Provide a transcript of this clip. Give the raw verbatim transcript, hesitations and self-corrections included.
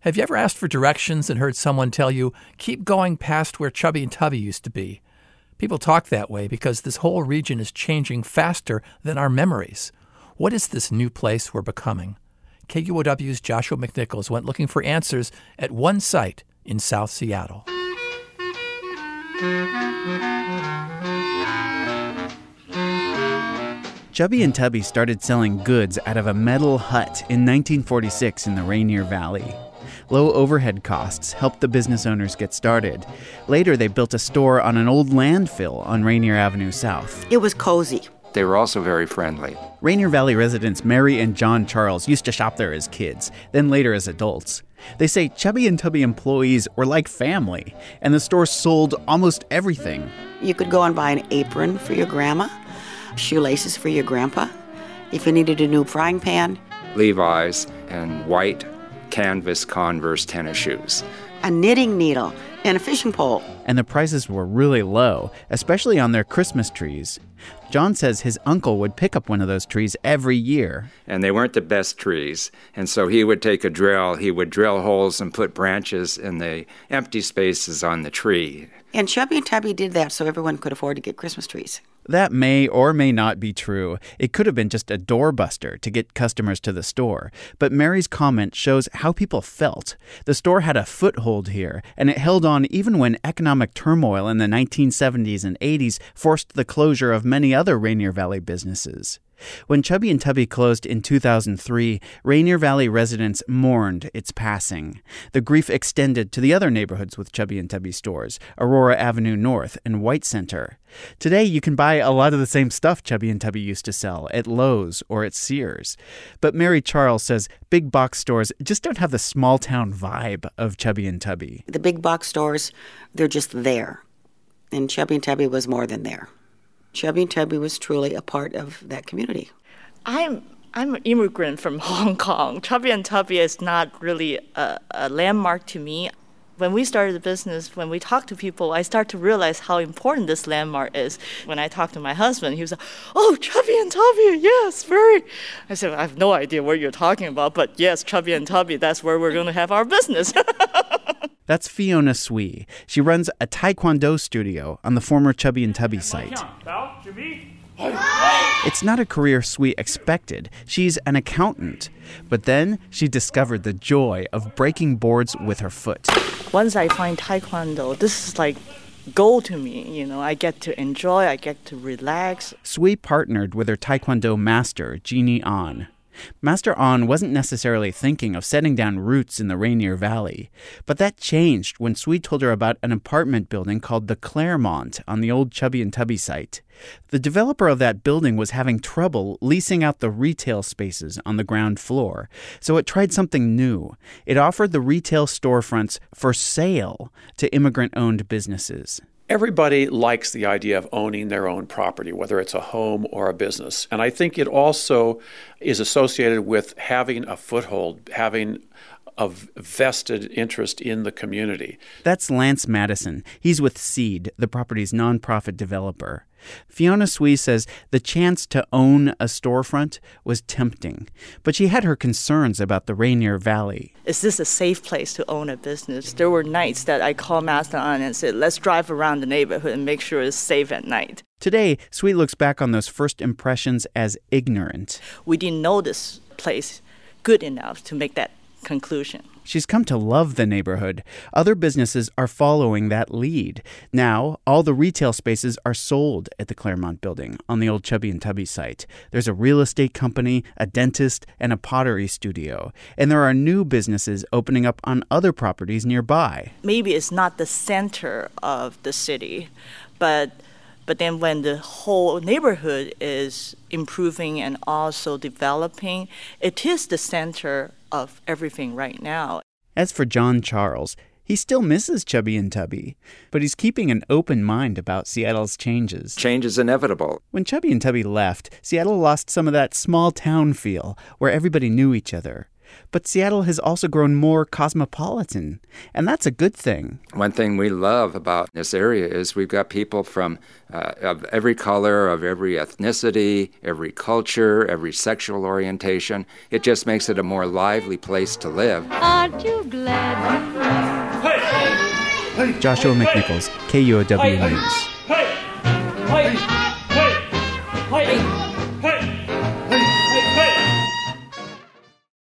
Have you ever asked for directions and heard someone tell you, keep going past where Chubby and Tubby used to be? People talk that way because this whole region is changing faster than our memories. What is this new place we're becoming? K U O W's Joshua McNichols went looking for answers at one site in South Seattle. Chubby and Tubby started selling goods out of a metal hut in nineteen forty-six in the Rainier Valley. Low overhead costs helped the business owners get started. Later, they built a store on an old landfill on Rainier Avenue South. It was cozy. They were also very friendly. Rainier Valley residents Mary and John Charles used to shop there as kids, then later as adults. They say Chubby and Tubby employees were like family, and the store sold almost everything. You could go and buy an apron for your grandma, shoelaces for your grandpa, if you needed a new frying pan. Levi's and white canvas Converse tennis shoes. A knitting needle and a fishing pole. And the prices were really low, especially on their Christmas trees. John says his uncle would pick up one of those trees every year. And they weren't the best trees. And so he would take a drill, he would drill holes and put branches in the empty spaces on the tree. And Chubby and Tubby did that so everyone could afford to get Christmas trees. That may or may not be true. It could have been just a doorbuster to get customers to the store. But Mary's comment shows how people felt. The store had a foothold here, and it held on even when economic turmoil in the nineteen seventies and eighties forced the closure of many other Rainier Valley businesses. When Chubby and Tubby closed in two thousand three, Rainier Valley residents mourned its passing. The grief extended to the other neighborhoods with Chubby and Tubby stores, Aurora Avenue North and White Center. Today, you can buy a lot of the same stuff Chubby and Tubby used to sell at Lowe's or at Sears. But Mary Charles says big box stores just don't have the small-town vibe of Chubby and Tubby. The big box stores, they're just there. And Chubby and Tubby was more than there. Chubby and Tubby was truly a part of that community. I'm I'm an immigrant from Hong Kong. Chubby and Tubby is not really a, a landmark to me. When we started the business, when we talk to people, I start to realize how important this landmark is. When I talk to my husband, he was like, oh, Chubby and Tubby, yes, very. I said, I have no idea what you're talking about, but yes, Chubby and Tubby, that's where we're going to have our business. That's Fiona Swee. She runs a Taekwondo studio on the former Chubby and Tubby site. It's not a career Swee expected. She's an accountant. But then she discovered the joy of breaking boards with her foot. Once I find Taekwondo, this is like gold to me. You know, I get to enjoy, I get to relax. Swee partnered with her Taekwondo master, Jeannie An. Master An wasn't necessarily thinking of setting down roots in the Rainier Valley, but that changed when Swee told her about an apartment building called the Claremont on the old Chubby and Tubby site. The developer of that building was having trouble leasing out the retail spaces on the ground floor, so it tried something new. It offered the retail storefronts for sale to immigrant-owned businesses. Everybody likes the idea of owning their own property, whether it's a home or a business. And I think it also is associated with having a foothold, having a vested interest in the community. That's Lance Madison. He's with Seed, the property's nonprofit developer. Fiona Swee says the chance to own a storefront was tempting, but she had her concerns about the Rainier Valley. Is this a safe place to own a business? There were nights that I called Master An and said, let's drive around the neighborhood and make sure it's safe at night. Today, Swee looks back on those first impressions as ignorant. We didn't know this place good enough to make that conclusion. She's come to love the neighborhood. Other businesses are following that lead. Now, all the retail spaces are sold at the Claremont building on the old Chubby and Tubby site. There's a real estate company, a dentist, and a pottery studio. And there are new businesses opening up on other properties nearby. Maybe it's not the center of the city, but But then when the whole neighborhood is improving and also developing, it is the center of everything right now. As for John Charles, he still misses Chubby and Tubby, but he's keeping an open mind about Seattle's changes. Change is inevitable. When Chubby and Tubby left, Seattle lost some of that small town feel where everybody knew each other. But Seattle has also grown more cosmopolitan, and that's a good thing. One thing we love about this area is we've got people from uh, of every color, of every ethnicity, every culture, every sexual orientation. It just makes it a more lively place to live. Aren't you glad? Joshua McNichols, K U O W News.